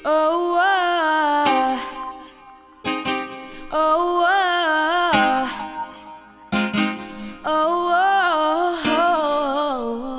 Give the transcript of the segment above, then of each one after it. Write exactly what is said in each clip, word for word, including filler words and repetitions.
Oh, oh, oh, oh, oh,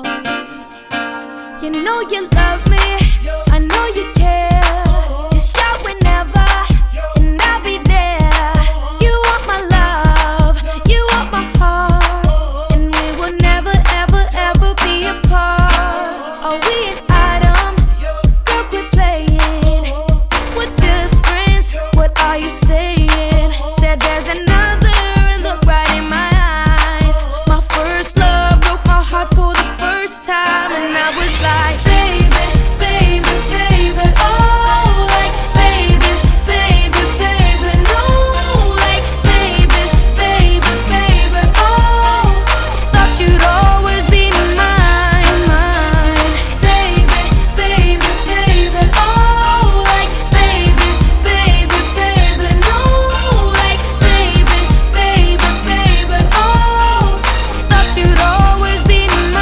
oh. You know you love me, I know you care. Just shout whenever, and I'll be there. You want my love, you want my heart, and we will never, ever, ever be apart. Are we an item? Girl, quit playing. We're just friends, what are you saying? Said there's another and look right in my eyes. My first love broke my heart for the first time, and I was like, baby, baby, baby, oh, like, baby, baby, baby, no, like, baby, baby, baby, oh, thought you'd always be mine, mine, baby, baby, baby, oh, like, baby, baby, baby, no, like, baby, baby, baby, oh, thought you'd always be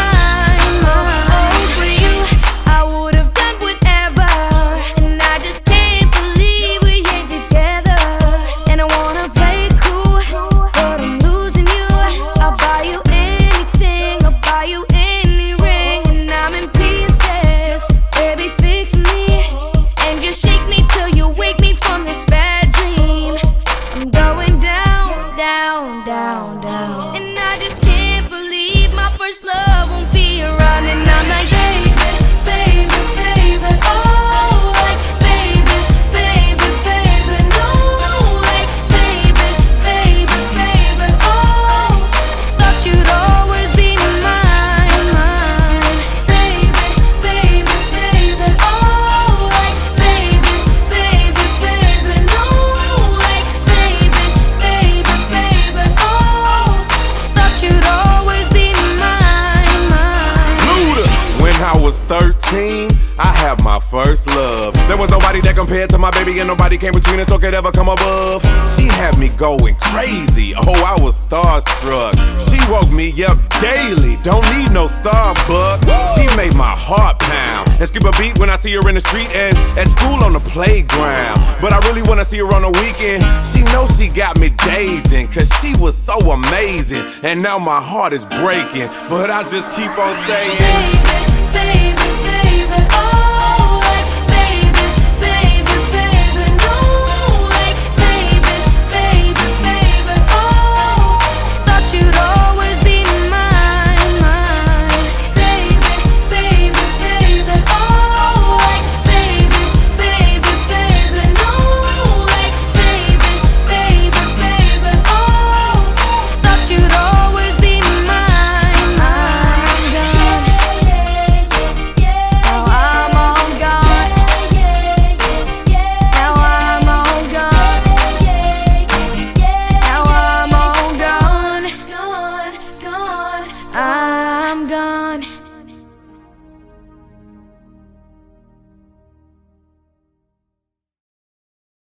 mine, mine. Oh, for you, I would've done whatever, and I just can't believe we ain't together. And I wanna play it cool, but I'm losing you. I'll buy you anything, I'll buy you any ring, and I'm in pieces. Baby, fix me, and just shake me till you wake me from this bad dream. I'm going down, down, down, down, and I just can't believe my first love won't be around. And I'm like, baby, baby, baby, oh, like, baby, baby, baby, no, like, baby, baby, baby, oh, thought you'd always be mine, mine, baby, baby, baby, oh, like, baby, baby, baby, no, like, baby, baby, baby, oh, thought you'd always be mine, mine. Luda. When I was thirteen, I had my first love. There was nobody that compared to my baby, and nobody came between us or could ever come above. She had me going crazy, oh, I was starstruck. She woke me up daily, don't need no Starbucks. She made my heart pound and skip a beat when I see her in the street and at school on the playground. But I really wanna see her on the weekend. She knows she got me dazing, cause she was so amazing. And now my heart is breaking, but I just keep on saying, Baby,